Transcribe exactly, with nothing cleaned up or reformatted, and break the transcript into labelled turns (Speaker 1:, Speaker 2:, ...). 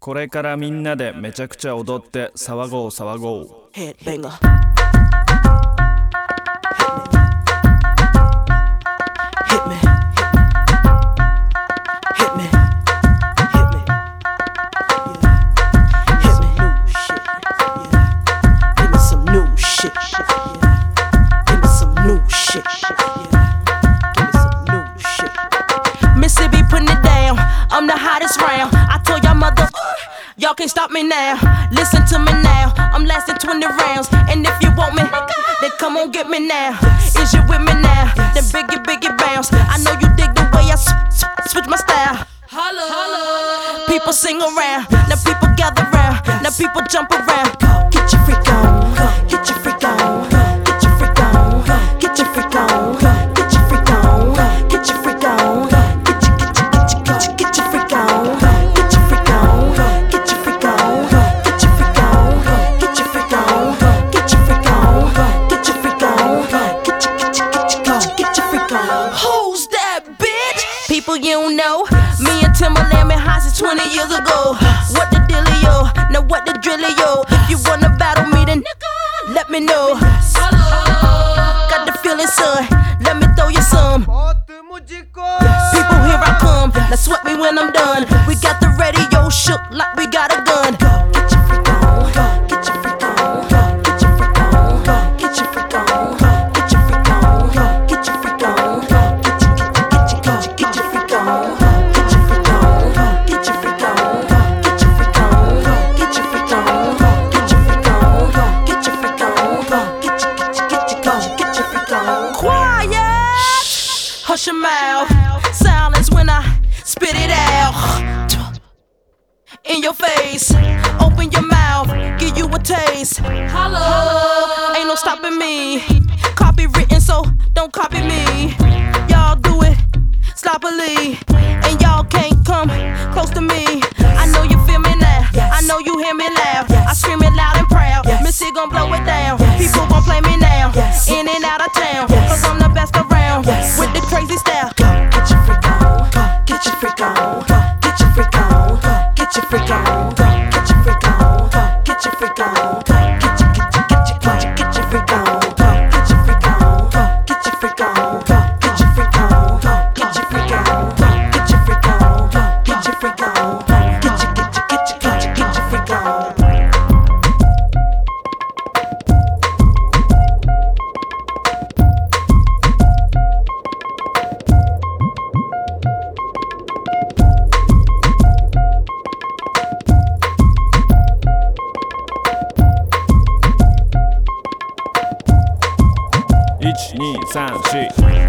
Speaker 1: これからみんなでめちゃくちゃ踊って騒ごう騒ごう。
Speaker 2: Headbanger. Hit me. Hit me. Hit me. Yeah. Hit me. Yeah. Give me some new shit. Yeah. Give me some new shit. Yeah. Give me some new shit. Mississippi putting it down. I'm the hottest round. I told y'all mother, y'all can't stop me now. Listen to me now. I'm lasting twenty rounds. And if you want me, then come on get me now. Is you with me now? Then biggie, biggie bounce. I know you dig the way I sw sw switch my style. Holla, holla. People sing around. Now people gather round. Now people jump around. Get your freak on. Get your freak on. Get your freak on. Get your freak on. Get your freak on. Get your freak on. Get your, get your, get your, get your, get your freak on. Get your freak on. Get your freak on. Get your freak on. Get your freak on. Get your freak on. Get your freak on. Get your, get your, get your, get your freak on. Who's that bitch? People you don't know. Me and Timberland been hot since twenty years ago. What the dealio? Now what the drillio? If you wanna battle me, then let me know. Got the feeling, son. Let me throw you some. People, here I come. Now sweat me when I'm done. We got the radio shook like we got a gun. Get your freak on. Get your freak on. Get your freak on. Get your freak on. Get your freak on. Get your freak on. Get your, get your, get your, get your freak on. Get your freak on. Get your freak on. Get your freak on. Get your freak on. Get your freak on. Get your freak on. Get your, get your, get your, get your freak on. Quiet. Hush your mouth. Silence when I spit it out. In your face. Open your mouth. Give you a taste. Holla. Ain't no stopping me. Copywritten, so don't copy me. Y'all do it sloppily. And y'all can't come close to me. I know you feel me now. I know you hear me loud. I scream it loud and proud. Missy gon' blow it down. People gon' play me now. In and out of town. Cause I'm the best around. With the crazy style. Get your freak on. Get your freak on. Get your freak on. Get your freak on. Get your freak on. Get your freak on. Get your, get your, get your, get your, get your freak on. Get your freak on. Get your freak on. Get your freak on. Get your freak on. Get your freak on. Get your freak on. Get your, get your, get your, get your, get your freak on.
Speaker 1: いち、に、さん、し